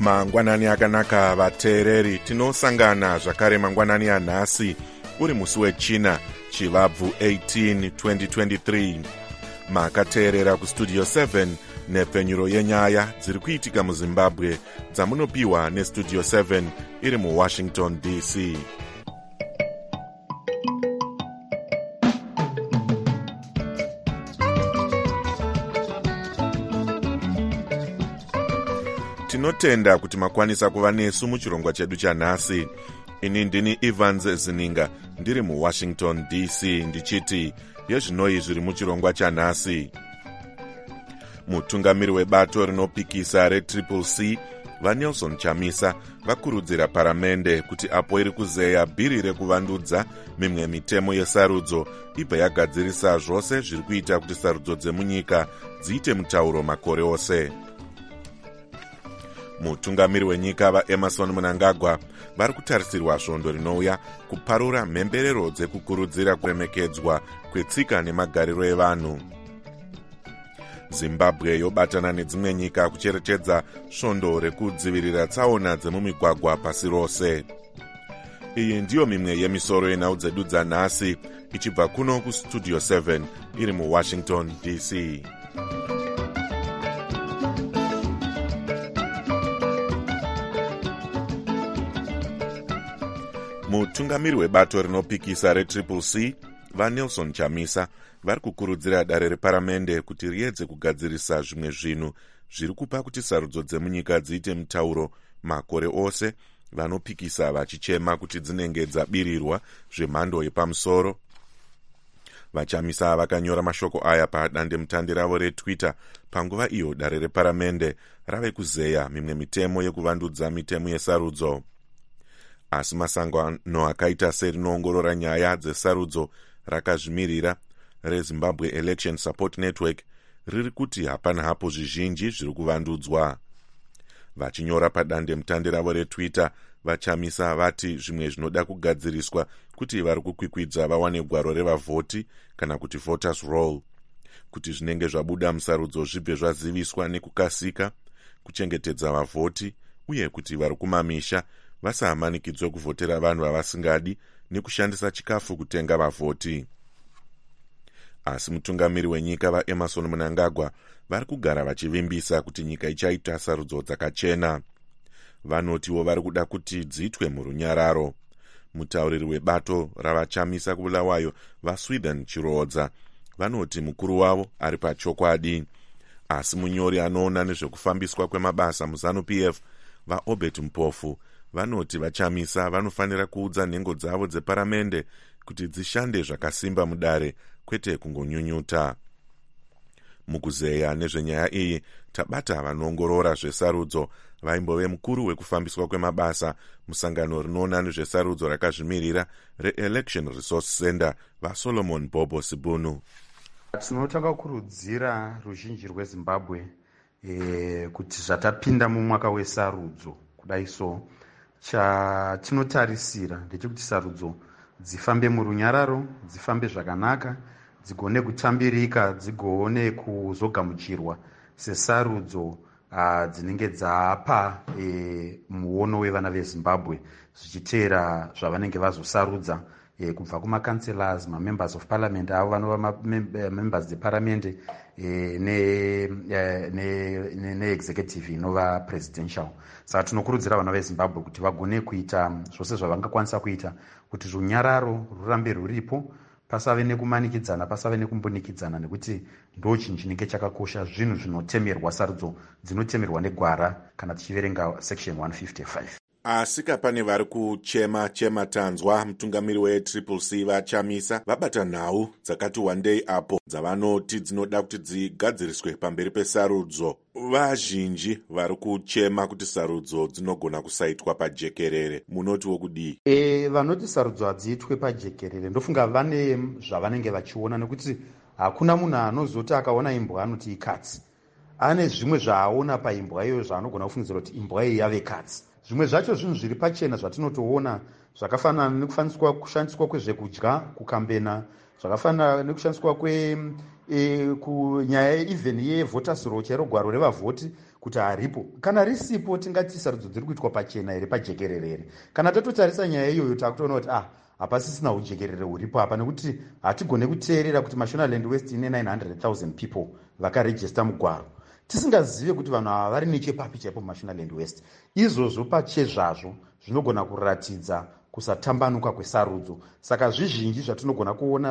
Mangwanani akanaka vateereri, tinosangana zvakare mangwanani anhasi uri musi wechina chivabvu 18 2023. Makateerera kustudio 7 nepfenyuro yenyaya dziri kuitika muZimbabwe dzamunopiwa nestudio 7 iri muWashington DC. Tinotenda kuti makwanisa kuva nesu muchirongwa chedu chanhasi. Ini ndini Evans Zininga ndiri muWashington DC ndichiti yezvinoi zviri muchirongwa chanhasi. Mutungamiri webato rinopikisa reCCC vaNelson Chamisa vakurudzira paramende kuti apo iri kuzeya bhiri rekuvandudza mimwe mitemo yesarudzo ibva yagadzirisa zvose zviri kuita kuti sarudzo dzemunyika dziite mutauro makore ose. Mutungamiri wenyika vaEmerson Mnangagwa vari kutarisirwa svondo rinouya kuparura mhemberero dzekukurudzira kuremekedzwa kwetsika nemagariro evanhu. Zimbabwe yobatana nedzimwe nyika kucherechedza svondo rekudzivirira tsaona dzemumigwagwa pasi rose. Iyi ndiyo mimwe yemisoro yenhau dzedu dzanhasi ichibva kuno kustudio 7 iri muWashington DC. Mutungamiri webato rinopikisa reCCC vaNelson Chamisa vari kukurudzira dare reparamende kuti riedze kugadzirisa zvimwe zvinhu zviri kupa kuti sarudzo dzemunyika dziite mutauro makore ose, vanopikisa vachichema kuti dzinenge dzabirirwa zvemhando yepamusoro. VaChamisa vakanyora mashoko aya padandemutande ravo reTwitter panguva iyo dare reparamende rave kuzeya mimwe mitemo yekuvandudza mitemo yesarudzo. Asi masangano akaita serinoongorora nyaya dzesarudzo rakazvimirira reZimbabwe Election Support Network riri kuti hapana hapo zvizhinji zviri kuvandudzwa. Vachinyora padandemutande ravo reTwitter, vaChamisa vati zvimwe zvinoda kugadziriswa kuti vari kukwikwidza vawane gwaro revavhoti kana kuti voters roll, kuti zvinenge zvabuda musarudzo zvibve zvaziviswa nekukasika, kuchengetedza vavhoti, uye kuti vari kumamisha vasamanikidzwe kuvhotera vanhu vavasingadi nekushandisa chikafu kutenga vavhoti. Asi mutungamiri wenyika vaEmerson Mnangagwa vari kugara vachivimbisa kuti nyika ichaita sarudzo dzakachena. Vanotiwo vari kuda kuti dziitwe murunyararo. Mutauriri webato ravachamisa kubulawayo vaSweden Chirodza vanoti mukuru wavo ari pachokwadi. Asi munyori anoona nezvekufambiswa kwemabasa muZANU-PF vaObert Mpofu vanoti vaChamisa vanofanira kuudza nhengo dzavo dzeparamende kuti dzishande zvakasimba mudare kwete kungonyunyuta. Mukuzeya nezvenyaya iyi tabata vanoongorora zvesarudzo vaimbove mukuru wekufambiswa kwemabasa musangano rinoona nezvesarudzo rakazvimirira reElection Resource Center vaSolomon Bobo Sibunu. Tinotaka kurudzira ruzhinji rweZimbabwe kuti zvatapinda mumwaka wesarudzo kudai so chatinotarisira ndechekuti sarudzo dzifambe murunyararo, dzifambe zvakanaka, dzigone kutambirika, dzigone kuzogamuchirwa sesarudzo dzinenge dzapa muono wevana veZimbabwe zvichiteera zvavanenge vazosarudza kubva kumakanselas, mamembers of parliament avo vanova mamembers dzeparamende neexecutive inova presidential. Saka tinokurudzira vana veZimbabwe kuti vagone kuita zvose zvavangakwanisa kuita kuti runyararo rurambe ruripo, pasave nekumanikidzana, pasave nekumbunikidzana, nekuti ndo chinhu chinenge chakakosha, zvinhu zvinotemerwa sarudzo dzinotemerwa negwara kana tichiverenga section 155. Asika pane vari kuchema tanzwa mutungamiri weCCC vaChamisa vabata nhau dzakati wandei apo dzavanoti dzinoda kuti dzigadziriswe pamberi pesarudzo. Vazhinji vari kuchema kuti sarudzo dzinogona kusaitwa pajekerere. Munotiwo kudii? Vanoti sarudzo hadziitwe pajekerere ndofunga vane zvavanenge vachiona, nekuti hakuna munhu anozoti akaona imbwa anoti ikatsi. Ane zvimwe zvaaona paimbwa iyo zvaanogona kufungidzira kuti imbwa iyi yave katsi. Zvimwe zvacho zvinhu zviri pachena zvatinotoona zvakafanana nekushandiswa kwezvekudya kukambena, zvakafanana nekushandiswa kunyaya even yevhoters roll chairo gwaro revavhoti kuti haripo. Kana risipo tingati sarudzo dziri kuitwa pachena here pajekerere here. Kana tatotarisa nyaya iyoyo takutoona kuti hapasisina ujekerere huripo apa, nekuti hatigone kuteerera kuti Mashonaland West ine 900,000 people vakarejista mugwaro tisingazive kuti vanhu ava vari nechepapi chaipo muMashonaland West. Izvozvo pachezvazvo zvinogona kuratidza kusatambanuka kwesarudzo. Saka zvizhinji zvatinogona kuona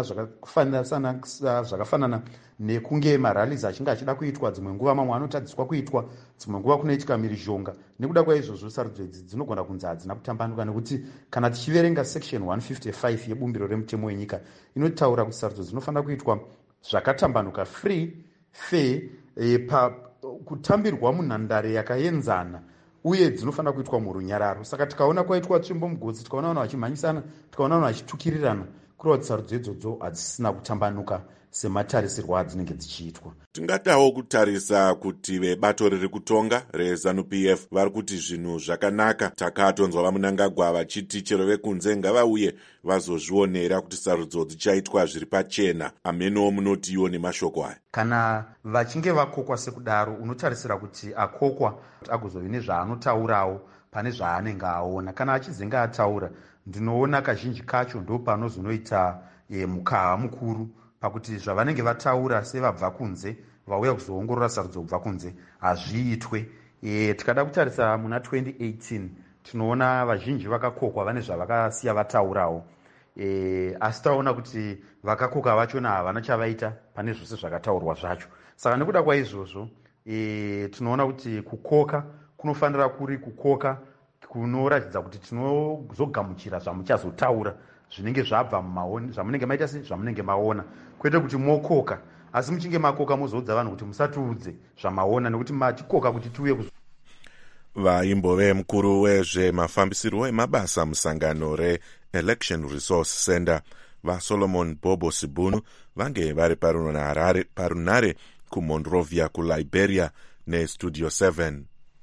zvakafanana nekunge marallies achinge achida kuitwa, dzimwe nguva mamwe anotadziswa kuitwa, dzimwe nguva kunoitika mhirizhonga. Nekuda kwaizvozvo sarudzo idzi dzinogona kunzi hadzina kutambanuka, nekuti kana tichiverenga section 155 yebumbiro remutemo wenyika inotaura kuti sarudzo dzinofanira kuitwa zvakatambanuka, free, fair, kutambirwa munhandare yakaenzana, uye dzinofanira kuitwa murunyararo. Saka tikaona kwaitwa tsvimbo mugodzi, tikaona vanhu vachimhanyisana, tikaona vanhu vachitukirirana, kureva kuti sarudzo idzodzo hadzisina kutambanuka sematarisirwo adzinenge dzichiitwa. Tingadawo kutarisa kuti vebato riri kutonga reZANU-PF vari kuti zvinhu zvakanaka. Takatonzwa vaMunangagwa vachiti chero vekunze ngavauye vazozvionera kuti sarudzo dzichaitwa zviri pachena. Ameno munotiwo nemashoko aya. Kana vachinge vakokwa sekudaro, unotarisira kuti akokwa agozove nezvaanotaurawo pane zvaanenge aona. Kana achizenga ataura, ndinoona kazhinji kacho ndo panozonoita mukaha mukuru pakuti zvavanenge vataura sevabva kunze vauya kuzoongorora sarudzo kubva kunze hazviitwe. Tikada kutarisa muna 2018 tinoona vazhinji vakakokwa vane zvavakasiya vataurawo, asi taona kuti vakakoka vachona havana chavaita pane zvose zvakataurwa zvacho. Saka nekuda kwaizvozvo tinoona kuti kukoka kunofanira kuri kukoka kunoratidza kuti tinozogamuchira zvamuchazotaura zvinenge zvabva mumaoni, zvamunenge maita zvamunenge maona, kwete kuti mokoka asi muchinge makoka mozoudza vanhu kuti musatiudze zvamaona, nekuti matikoka kuti tiuye vaimbove mukuru wezvemafambisirwo emabasa musangano reElection Resource Center vaSolomon Bobo Sibunu vange vari parunare kuMonrovia kuLiberia neStudio 7.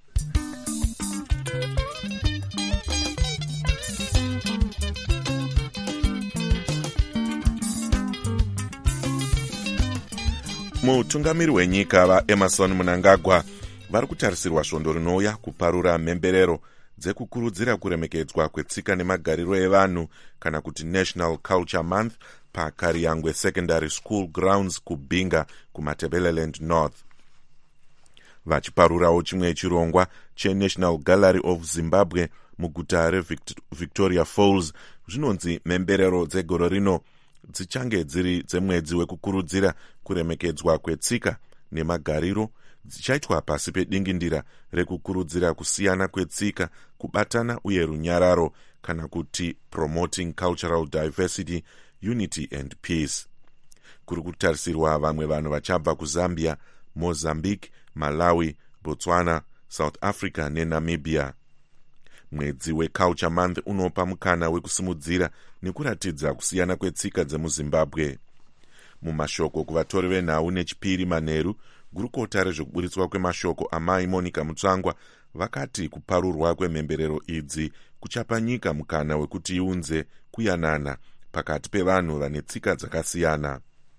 Mutungamiri wenyika vaEmerson Mnangagwa vari kutarisirwa svondo rinouya kuparura mhemberero dzekukurudzira kuremekedzwa kwetsika nemagariro evanhu kana kuti National Culture Month paKariangwe Secondary School Grounds kuBinga kuMatabeleland North. Vachiparurawo chimwe chirongwa cheNational Gallery of Zimbabwe muguta reVictoria Falls, zvinonzi mhemberero dzegore rino dzichange dziri dzemwedzi wekukurudzira kuremekedzwa kwetsika nemagariro, dzichaitwa pasi pedingindira rekukurudzira kusiyana kwetsika, kubatana uye runyararo, kana kuti Promoting Cultural Diversity, Unity and Peace. Kuri kutarisirwa vamwe vanhu vachabva kuZambia, Mozambique, Malawi, Botswana, South Africa neNamibia. Mwedzi weCulture Month unopa mukana wekusimudzira nekuratidza kusiyana kwetsika dzemuZimbabwe. Mumashoko kuvatori venhau nechipiri manheru, gurukota rezvekuburitswa kwemashoko amai Monica Mutsvangwa vakati kuparurwa kwemhemberero idzi kuchapa nyika mukana wekuti iunze kuyanana pakati pevanhu vane tsika dzakasiyana.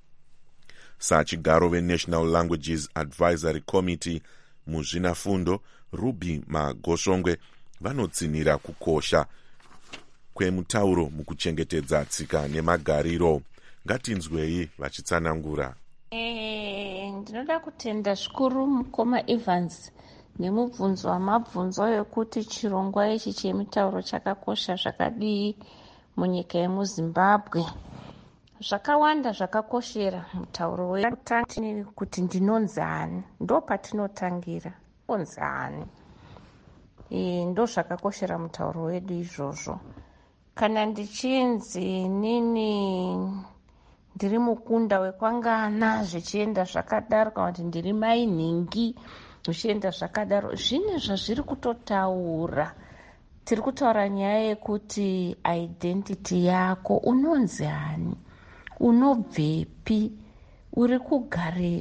Sachigaro veNational Languages Advisory Committee muzvinafundo Ruby Magoshongwe vanotsinira kukosha kwemutauro mukuchengetedza tsika nemagariro. Ngatinzwei vachitsanangura. Ndinoda kutenda zvikuru mukoma Evans nemubvunzo wamabvunzo yokuti chirongwa ichi chemitauro chakakosha zvakadii munyika yemuZimbabwe. Zvakawanda zvakakoshera mutauro wedu kuti ndinonzani, ndo patinotangira onzani. Ndo zvakakoshera mutauro wedu izvozvo. Kana ndichinzi nini ndiri mukunda wekwangana zvichienda zvakadaro, kana kuti ndiri mainhingi zvichienda zvakadaro, zvine zvazviri kutotaura. Tiri kutaura nyaya yekuti identity yako, unonzi hani, unobvepi, uri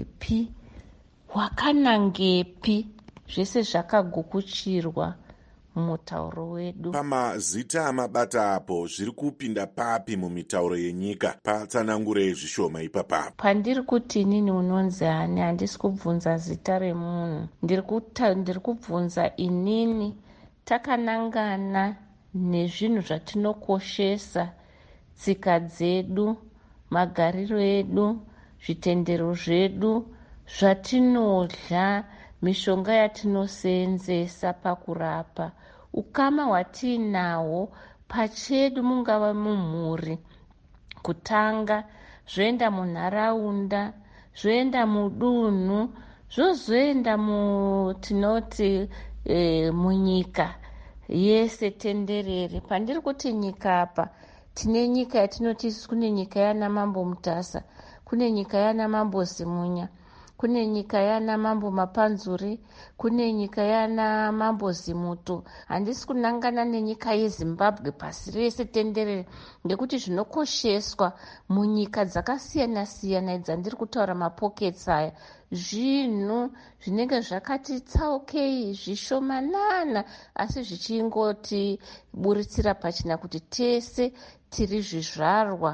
kugarepi, wakanangepi, zvese zvakagukuchirwa mumutauro wedu. Pamazita amabata apo zviri kupinda papi mumitauro yenyika? Patsanangure zvishoma ipapapo. Pandiri kuti inini unonzi hani, handisi kubvunza zita remunhu, ndiri kubvunza inini takanangana nezvinhu zvatinokoshesa, tsika dzedu, magariro edu, zvitendero zvedu, zvatinodya, mishonga yatinosenzesa pakurapa, ukama hwatiinahwo pachedu, mungava mumhuri, kutanga zvoenda munharaunda, zvoenda mudunhu, zvozoenda tinoti munyika yese tenderere. Pandiri kuti nyika apa, tine nyika yatinoti kune nyika yana mambo Mutasa, kune nyika yana mambo Zimunya, kune nyika yana mambo Mapanzuri, kune nyika yana mambo Zimuto. Handisi kunangana nenyika yeZimbabwe pasi rese tenderere, ngekuti zvinokosheswa munyika dzakasiyana siyana dzandiri kutaura mapockets aya, zvinhu zvinenge zvakati tsaukei, zvishomanana, asi zvichingoti buritsira pachina kuti tese tiri zvizvarwa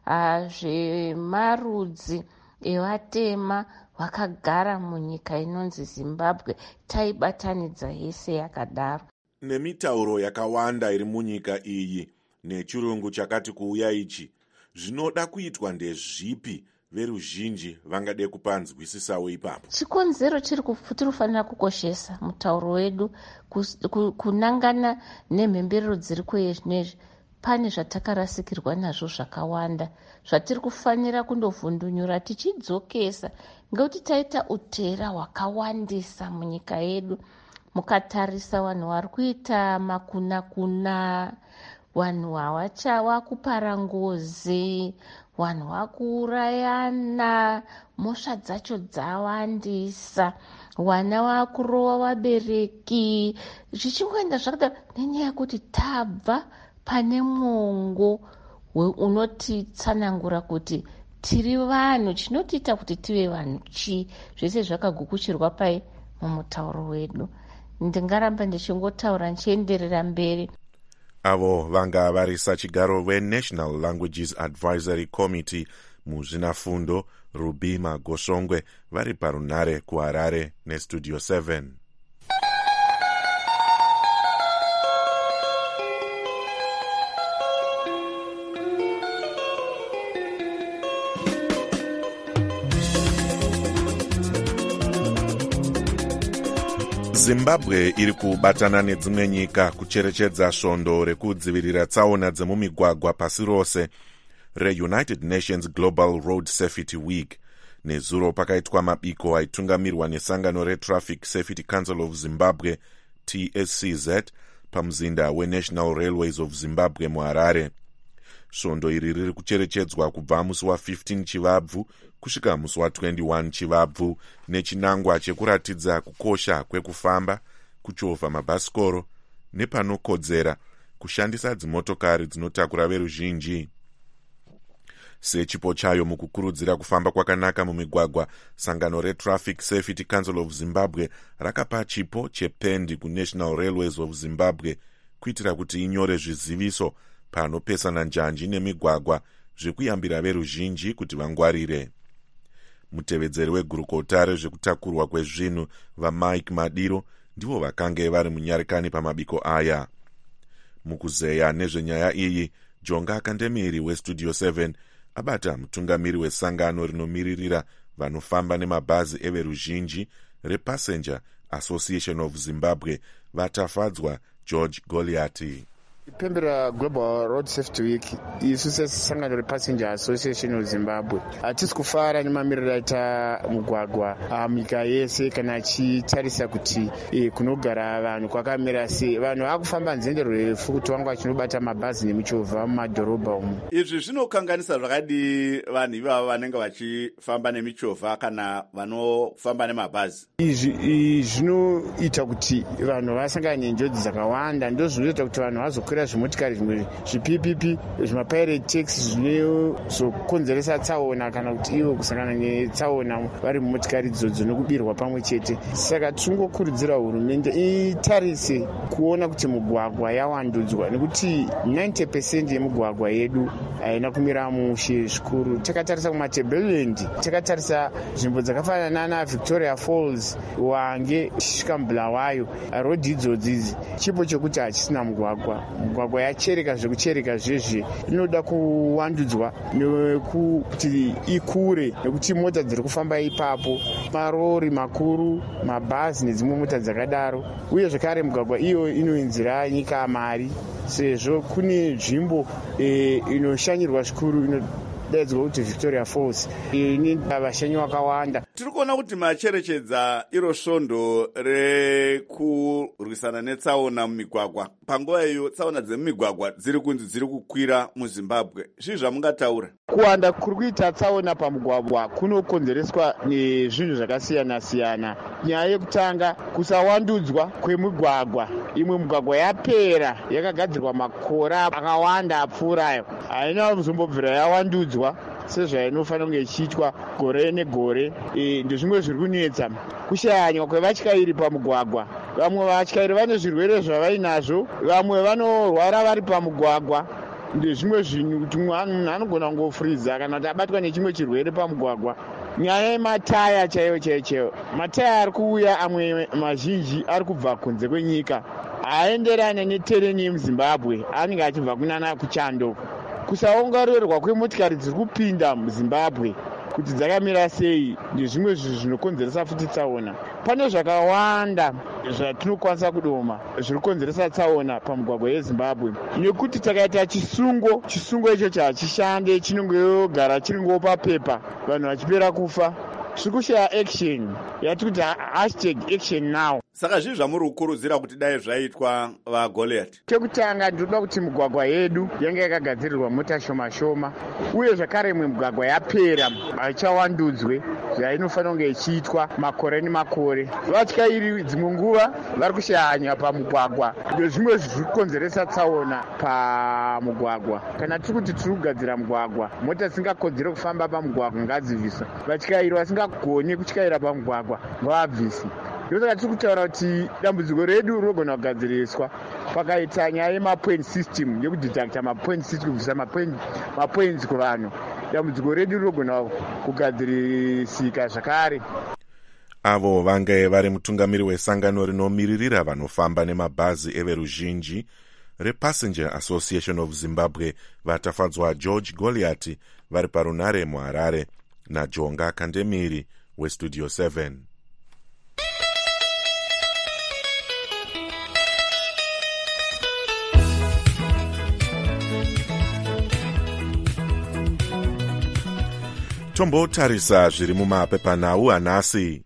zvemarudzi evatema vakagara munyika inonzi Zimbabwe, taibatanidza yese yakadaro. Nemitauro yakawanda iri munyika iyi nechirungu chakati kuuya ichi, zvinoda kuitwa ndezvipi veruzhinji vangade kupanzwisisawo ipapo? Chikonzero tiri kufanira kukoshesa mutauro wedu, kunangana nemhemberero dziriko yezvinezvi. Pane zvatakarasikirwa nazvo zvakawanda, zvatiri kufanira kundovhundunyura tichidzokesa, ngekuti taita utera hwakawandisa munyika yedu. Mukatarisa vanhu vari kuita makuna-kuna, vanhu havachawa kupara ngozi, vanhu vakuurayana, mhosva dzacho dzawandisa, vana vakurowa vabereki, zvichingoenda zvakadaro nenyaya yekuti tabva pane mwongo unotitsanangura kuti tiri vanhu, chinotiita kuti tive vanhu chii, zvese zvakagukuchirwa pai mumutauro wedu. Ndingaramba ndichingotaura ndichienderera mberi. Avo vanga vari sachigaro weNational Languages Advisory Committee muzvinafundo Ruby Magosongwe vari parunhare kuHarare neStudio 7. Zimbabwe iri kubatana nedzimwe nyika kucherechedza svondo rekudzivirira tsaona dzemumigwagwa pasi rose reUnited Nations Global Road Safety Week. Nezuro pakaitwa mabiko aitungamirwa nesangano reTraffic Safety Council of Zimbabwe TSCZ pamuzinda weNational Railways of Zimbabwe muHarare. Svondo iri riri kucherechedzwa kubva musi wa15 Chivabvu kusvika musi wa21 Chivabvu nechinangwa chekuratidza kukosha kwekufamba, kuchovha mabhasikoro nepanokodzera kushandisa dzimotokari dzinotakura veruzhinji. Sechipo chayo mukukurudzira kufamba kwakanaka mumigwagwa, sangano reTraffic Safety Council of Zimbabwe rakapa chipo chependi kuNational Railways of Zimbabwe kuitira kuti inyore zviziviso panopesana njanji nemigwagwa zvekuyambira veruzhinji kuti vangwarire. Mutevedzeri wegurukota rezvekutakurwa kwezvinhu vaMike Madiro ndivo vakange vari munyarekani pamabiko aya. Mukuzeya nezvenyaya iyi, Jonga Kandemiri weStudio 7 abata mutungamiri wesangano rinomiririra vanofamba nemabhazi everuzhinji rePassenger Association of Zimbabwe vatafadzwa George Goliati. Pembera Global Road Safety Week isu sesangano rePassenger Association of Zimbabwe hatisi kufara nemamiriro aita mugwagwa munyika yese kana achitarisa kuti kunogara vanhu kwakamira sei. Vanhu vakufamba nzendo refu kuti vanga vachinobata mabhazi nemichovha mumadhorobha umu. Izvi zvinokanganisa zvakadi vanhu ivavo vanenge vachifamba nemichovha kana vanofamba nemabhazi. Izvi zvinoita kuti vanhu vasangane nenjodzi dzakawanda, ndizvo zvinoita kuti vanhu vazokwira vachikwira zvimotikari zvimwe zviPPP zvimapirate taxi zvinozokonzeresa tsaona kana kuti ivo kusangana netsaona vari mumotikari idzodzo nokubirwa pamwe chete. Saka tingokurudzira hurumende itarise kuona kuti mugwagwa yawandudzwa, nekuti 90% yemugwagwa yedu haina kumira mushe zvikuru. Takatarisa kumatableland, takatarisa nzvimbo dzakafanana naVictoria Falls, Wange, Bulawayo, rodhi idzodzi chipo chekuti hachisina mugwagwa yachereka zvekuchereka zvezve. Inoda kuwandudzwa nekuti ikure, nekuti mota dziri kufamba ipapo, marori makuru, mabhazi nedzimwe mota dzakadaro. Uye zvekare mugwagwa iyo inoinzira nyika mari, sezvo kune nzvimbo inoshanyirwa zvikuru inodaidzwa kuti Victoria Falls ine vashanyi vakawanda. Tiri kuona kuti macherechedza iro svondo rekurwisana netsaona mumigwagwa. Panguva iyo tsaona dzemumigwagwa dziri kunzi dziri kukwira muZimbabwe. Zvii zvamungataura? Kuwanda kuri kuita tsaona pamugwagwa kunokonzereswa nezvinhu zvakasiyana siyana. Nyaya yekutanga, kusawandudzwa kwemugwagwa. Imwe mugwagwa yapera yakagadzirwa makore akawanda apfuurayo, haina kuzombobvira yawandudzwa sezvainofanira kunge ichiitwa gore negore. Ndezvimwe zviri kunetsa, kushayanywa kwevatyairi pamugwagwa. Vamwe vatyairi vane zvirwere zvavainazvo, vamwe vanorwara vari pamugwagwa. Ndezvimwe zvinhu kuti munhu anogona kungofuriza kana kuti abatwa nechimwe chirwere pamugwagwa. Nyaya yemataya chaiyo, mataya ari kuuya amwe mazhinji ari kubva kunze kwenyika, haenderane netereni yemuZimbabwe, anenge achibva kunana kuchando. Kusaongororwa kwemotikari dziri kupinda muZimbabwe kuti dzakamira sei ndezvimwe zvinhu zvinokonzeresa futi tsaona. Pane zvakawanda zvatinokwanisa kudoma zviri kukonzeresa tsaona pamugwagwa yeZimbabwe, nekuti takaita chisungo icho hachishande, chinongogara chiringo papepa, vanhu vachipera kufa. Zvikushaya action, yati kuti #ActionNow. Saka zvii zvamuri kukurudzira kuti dai zvaitwa vaGoliath? Chekutanga, ndinoda kuti migwagwa yedu yange yakagadzirirwa mota shoma shoma, uye zvakare imwe migwagwa yapera haichawandudzwe zvainofanira kunge ichiitwa makore nemakore. Vatyairi dzimwe nguva vari kushanya pamugwagwa, ndezvimwe zviri kukonzeresa tsaona pamugwagwa. Kana tiri kuti tiri kugadzira mugwagwa, mota dzisingakodzere kufamba pamugwagwa ngadzibviswe, vatyairi vasingagoni kutyaira pamugwagwa ngavabviswe. Ndosaka tiri kutaura kuti dambudziko redu rinogona kugadziriswa pakaita nyaya yemapoint system, yekudhidhakita mapoint system, kubvisa mapoints kuvanhu. Dambudziko redu rinogona kugadzirisika zvakare. Avo vange vari mutungamiri wesangano rinomiririra vanofamba nemabhazi everuzhinji rePassenger Association of Zimbabwe, vatafadzwa George Goliath, vari parunare muHarare, naJonga Kandemiri weStudio 7. Tombotarisa zviri mumapepanhau anhasi.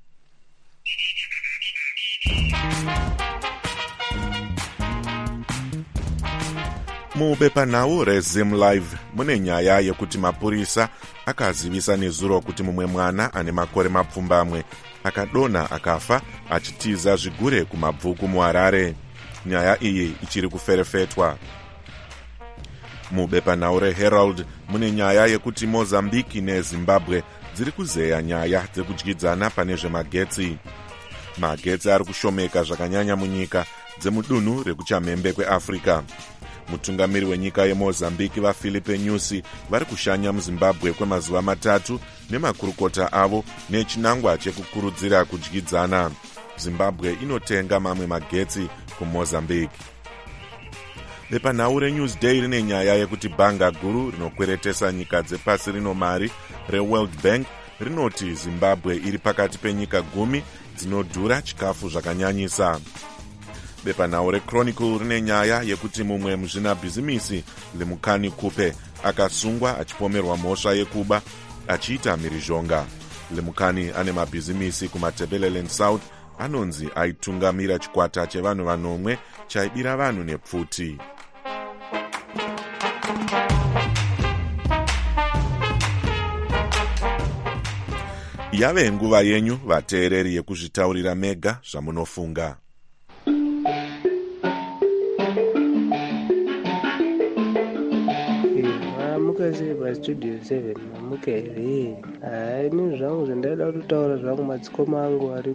Mubepanhau reZim Live mune nyaya yekuti mapurisa akazivisa nezuro kuti mumwe mwana ane makore mapfumbamwe akadonha akafa achitiza zvigure kumabvuku muHarare. Nyaya iyi ichiri kuferefetwa. Mubepanhau reHerald mune nyaya yekuti Mozambique neZimbabwe dziri kuzeya nyaya dzekudyidzana pane zvemagetsi. Magetsi ari kushomeka zvakanyanya munyika dzemudunhu rekuchamhembe kweAfrica. Mutungamiri wenyika yeMozambique vaFilipe Nyusi vari kushanya muZimbabwe kwemazuva 3 nemakurukota avo nechinangwa chekukurudzira kudyidzana. Zimbabwe inotenga mamwe magetsi kuMozambique. Bepanhau reNewsday rine nyaya yekuti bhanga guru rinokweretesa nyika dzepasi rino mari reWorld Bank rinoti Zimbabwe iri pakati penyika 10 dzinodhura chikafu zvakanyanyisa. Bepanhau reChronicle rine nyaya yekuti mumwe muzvinabhizimisi Lemukani Kupe akasungwa achipomerwa mhosva yekuba achiita mhirizhonga. Lemukani ane mabhizimisi kuMatabeleland South, anonzi aitungamira chikwata chevanhu vanomwe chaibira vanhu nepfuti. Yave nguva yenyu vateereri yekuzvitaurira mega zvamunofunga. mamuka sei pastudio 7 mamuka here? Ini zvangu zvandaida kutotaura zvangu madzikoma angu ari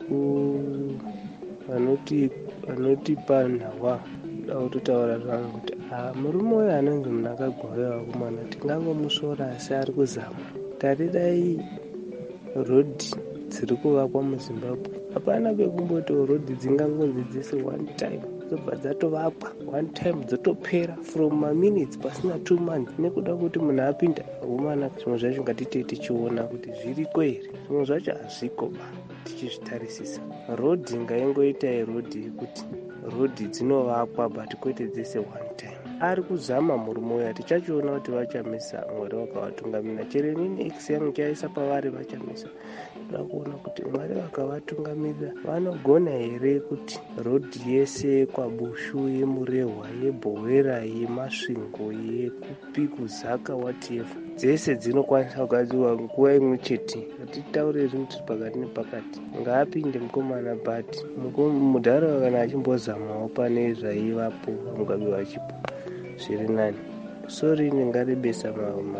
anotipa nhahwa. Ndoda kutotaura zvangu kuti murume uyu anonzi Mnangagwa wevakomana tingangomusora asi ari kuzama. Taridai rodhi dziri kuvakwa muZimbabwe. Hapana pekumboti rodhi dzingangonzi dzese one time dzobva dzatovakwa one time dzotopera from maminutes pasina 2 months nekuda kuti munhu apinda akomana. Zvimwe zvacho ngatitei tichiona kuti zviriko here, zvimwe zvacho hazviko ba tichizvitarisisa. Rodhi ngaingoitai rodhi yekuti rodhi dzinovakwa but kwete dzese one time. Ari kuzama murume uya, tichachiona kuti vachamisa Mwari wakavatungamira. Chero inini x yangu chaisa pavari vachamisa. Ndoda kuona kuti Mwari vakavatungamirira vanogona here kuti rodhi yese kwaBushu, yeMurehwa, yeBhowera, yeMasvingo, yekupi kuZaka whatever dzese dzinokwanisa kugadzirwa nguva imwe chete. Ngatitaure zvinhu tiri pakati nepakati. Ngaapinde mukomana but mudhara kana achimbozamawo pane zvaivapo Mugabe vachipo zviri nani. Sorry ndingarebesa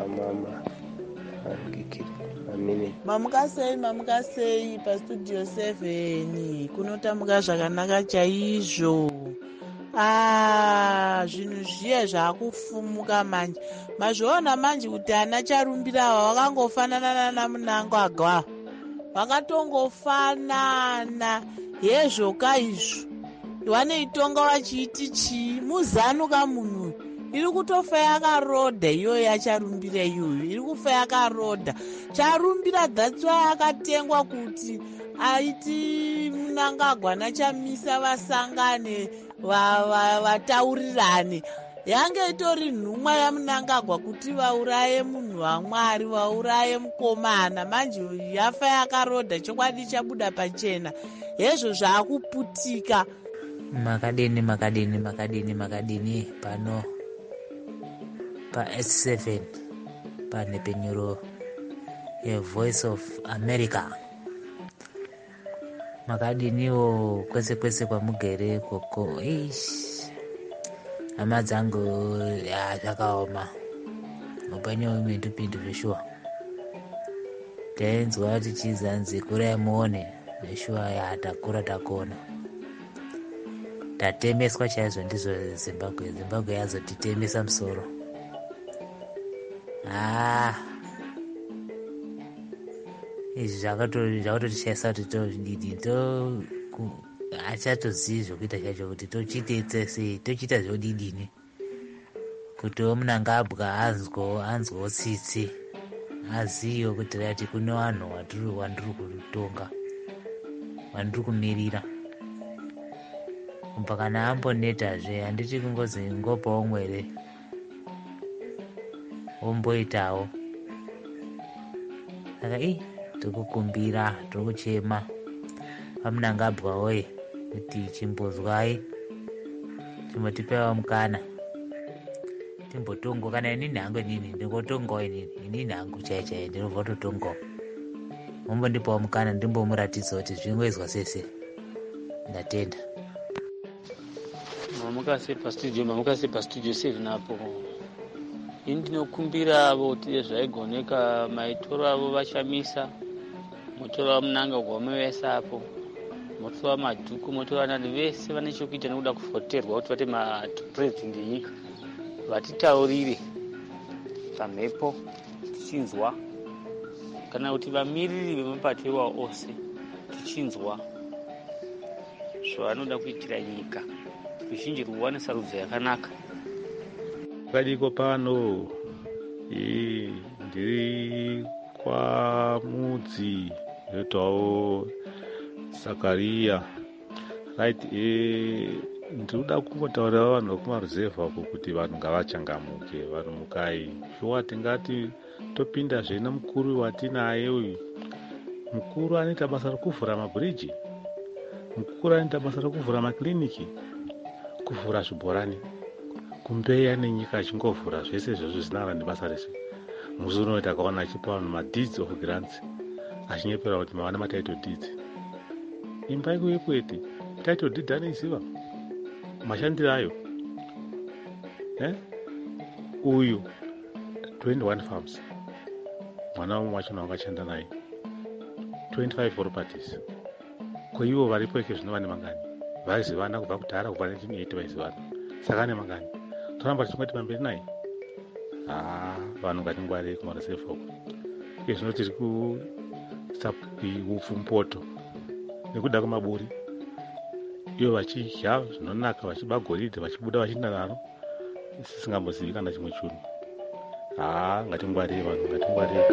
mamuka sei pastudio 7 kunotamuka zvakanaka chaizvo. Zvinhu zviye zvakufumuka manje. Mazviona manje kuti ana charumbirawa vakangofanana nana Mnangagwa, vakatongofanana yezvoka izvo. Vanoitonga vachiiti chii? Muzanuka munhu iri kutofa yakarodha iyoyo yacharumbira iyoyo iri kufa yakarodha. Charumbira dhatswa yakatengwa kuti aiti Mnangagwa naChamisa vasangane vataurirane. Yange itori nhumwa yaMnangagwa kuti vauraye munhu waMwari, vauraye mukomana. Manje yafa yakarodha, chokwadi chabuda pachena. Hezvo zvaakuputika. Makadini pano pa-S7 panhepenyuro yeVoice of America. Makadiniwo kwese kwamugere koko hama dzangu zvakaoma upenyu hwemindupindu zveshuwa. Tainzwa tichizanzi kurai muone zveshuwa takona tatemeswa chaizvo ndizvo Zimbabwe yazotitemesa musoro. Izvi zvakatotishaisa kuti todidi achatozivi zvokuita chacho kuti tochiita sei, tochiita zvodidini kutiwo Mnangagwa anzwewo tsitsi, aziyo kuti rati kune vanhu wandiri kutonga, wandiri kumirira. Kubva kana ambonetazve handiti kungozi ngopawo mwere omboitawo. Saka tokukumbira, tokuchema paMnangagwa woye kuti chimbozwai, chimbotipewo mukana timbotongo. Kana inini hangu ndingotongawo inini hangu chaichai ndinobva totongawo. Mombondipawo mukana ndimbomuratidza kuti zvingoizwa sese. Ndatenda. Mamuka sei pastudio 7 apo. Ini ndinokumbira avo kuti zvaigoneka maitoro avo vachamisa, motora Mnangagwa wamevesa apo, motora Madhuku, motora nani vese vane chokuita nekuda kufoterwa kuti vate mapresident enyika vatitaurire pamhepo tichinzwa, kana kuti vamiriri vemapato iwawo ose tichinzwa zvavanoda kuitira nyika, ruzhinji ruwane sarudzo yakanaka. Kadiko pano ndiri kwaMudzi yotawo Zakaria right. Ndinoda kungotaurira vanhu vekumaruzevha uko kuti vanhu ngavachangamuke. Vanhu mukai shuwa tingati topinda zvena mukuru watinaye uyu. Mukuru anoita basa rekuvhura mabhiriji, mukuru anoita basa rekuvhura makiliniki, kuvhura zvibhorani, kumbeya nenyika achingovhura zvese izvozvo zvinava nebasa rese. Musi unoita akaona achipa vanhu madeeds of grants achinyepera kuti mavana matitle deeds. Imba iko yekwete title deed anoiziva mashandiro ayo. Uyu 21 farms. Mwana umwe wacho wangashanda naye 25 properties. Kwa hiyo varipo ike zvino vane mangani vaizivana kubva kudhara kubva 1980 vaizivana saka ane mangani toramba tichingoti pamberi naye vanhu ngatingwarire kumareserve uko ike zvino tiri kuupfumpoto nekuda kwemaburi ivo vachidya zvinonaka vachiba goridhe vachibuda vachinda naro sisingambozivi kana chimwe chinhu ngatingwarire vanhu ngatingwarire.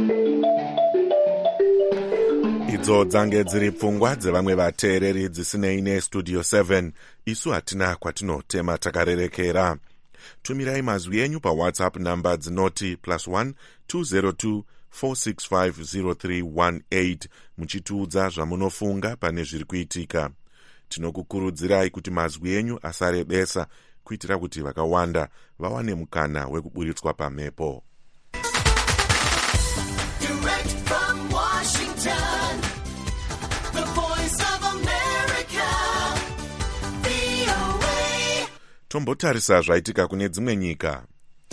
Idzo dzange dziri pfungwa dzevamwe vateereri dzisinei nestudio 7 isu hatina kwatinotema takarerekera. Tumirai mazwi enyu pawhatsapp namba dzinoti +1 202 465 0318 muchitiudza zvamunofunga pane zviri kuitika. Tinokukurudzirai kuti mazwi enyu asarebesa kuitira kuti vakawanda vawane mukana wekuburitswa pamhepo. Tombotarisa zvaitika kune dzimwe nyika.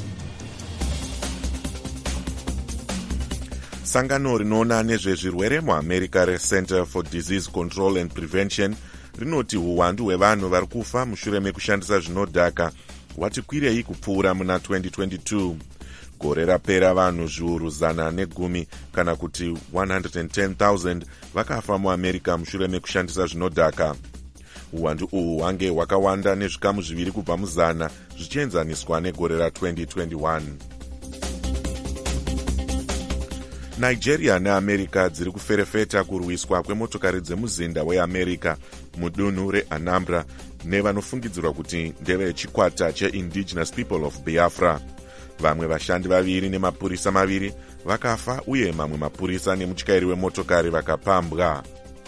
Sangano rinoona nezvezvirwere muAmerica reCenter for Disease Control and Prevention rinoti uwandu hwevanhu vari kufa mushure mekushandisa zvinodhaka hwati kwirei kupfuura muna 2022. Gore rapera vanhu zviuru 110 kana kuti 110,000 vakafa muAmerica mushure mekushandisa zvinodhaka. Uwandu uhu hwange hwakawanda nezvikamu zviviri kubva muzana zvichienzaniswa negore ra2021. Nigeria neAmerica dziri kuferefeta kurwiswa kwemotokari dzemuzinda weAmerica mudunhu reAnambra nevanofungidzirwa kuti ndevechikwata cheIndigenous People of Biafra. Vamwe vashandi vaviri nemapurisa maviri vakafa uye mamwe mapurisa nemutyairi wemotokari vakapambwa.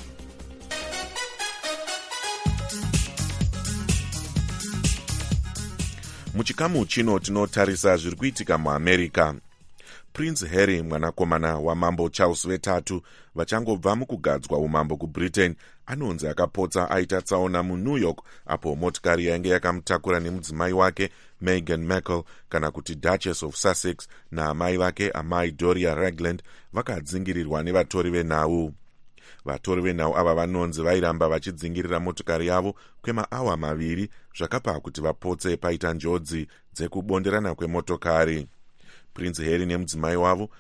Muchikamu chino tinotarisa zviri kuitika muAmerica. Prince Harry, mwanakomana wamambo Charles III, vachangobva mukugadzwa umambo kuBritain, anonzi akapotsa aita tsaona muNew York apo motikari yainge yakamutakura nemudzimai wake Meghan Markle kana kuti Duchess of Sussex naamai vake amai Doria Ragland vakadzingirirwa nevatori venhau. Vatori venhau ava vanonzi vairamba vachidzingirira motikari yavo kwemaawa maviri zvakapa kuti vapotse paita njodzi dzekubonderana kwemotokari. Prince Harry nemudzimai wavo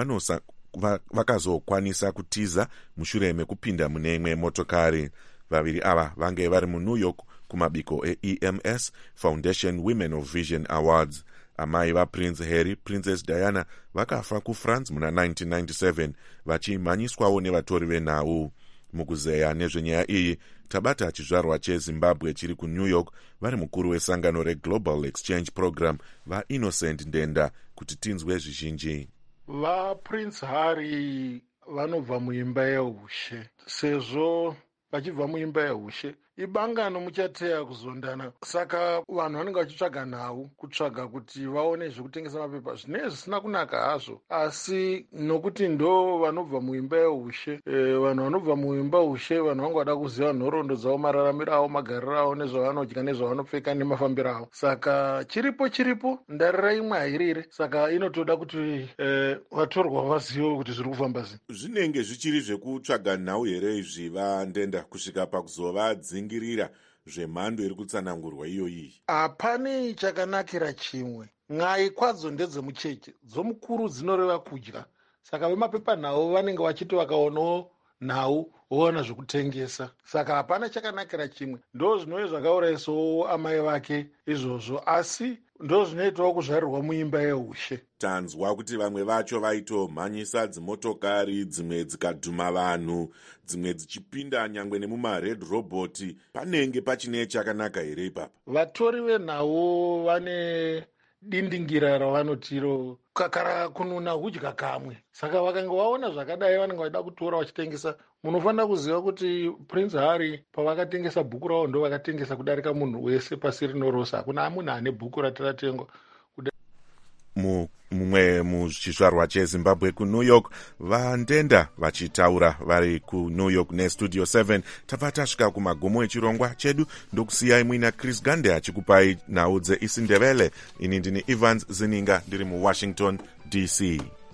vakazokwanisa kutiza mushure mekupinda mune imwe motokari. Vaviri ava vange vari muNew York kumabiko eEMS Foundation Women of Vision Awards. Amai vaPrince Harry, Princess Diana, vakafa kuFrance muna 1997 vachimhanyiswawo nevatori venhau. Mukuzeya nezvenyaya iyi tabata chizvarwa cheZimbabwe chiri kuNew York vari mukuru wesangano reGlobal Exchange Program vaInnocent Ndenda kuti tinzwe zvizhinji. VaPrince Harry vanobva muimba yeushe. Sezvo vachibva muimba yeushe ibangano muchateya kuzondana, saka vanhu vanenge vachitsvaga nhau kutsvaga kuti vaone zvekutengesa mapepa. Zvinenge zvisina kunaka hazvo, asi nokuti ndo vanobva muimba yeushe, vanhu vanobva muimba yeushe vanhu vangada kuziva nhoroondo dzavo, mararamiro avo, magariro avo, nezvavanodya, nezvavanopfeka, nemafambiro avo. Saka chiripo ndarira imwe hairire, saka inotoda kuti vatorwa vazive kuti zviri kufamba sei. Zvinenge zvichiri zvekutsvaga nhau here izvi vaNdenda kusvika pakuzovadzingirira zvemhando iri kutsanangurwa iyoyi? Hapane chakanakira chimwe. N'ai kwadzo ndedzemucheche, dzomukuru dzinoreva kudya, saka vemapepanhau vanenge vachiti vakaonawo nhau voona zvekutengesa. Saka hapana chakanakira chimwe. Ndo zvinove zvakaurayisawo amai vake izvozvo, asi ndo zvinoitawo kuzvarirwa muimba yeushe. Tanzwa kuti vamwe vacho vaitomhanyisa dzimotokari, dzimwe dzikadhuma vanhu, dzimwe dzichipinda nyangwe nemumared robot. Panenge pachine chakanaka here ipapa? Vatori venhau vane dindingira ravanotiro kakara kununa hudya kamwe, saka vakanga vaona zvakadai vanenge vachida kutora vachitengesa. Munofanira kuziva kuti Prince Harry pavakatengesa bhuku ravo ndo vakatengesa kudarika munhu wese pasi rino rose. Hakuna munhu ane bhuku rati ratengwa. mumwe muchizvarwa chezimbabwe kunew york, vandenda vachitaura vari kunew york nestudio 7. tabva tasvika kumagomo echirongwa chedu, ndokusiyai muina Chris Gande achikupai nhau dzeisindebele. ini ndini Evans Zininga ndiri muWashington DC.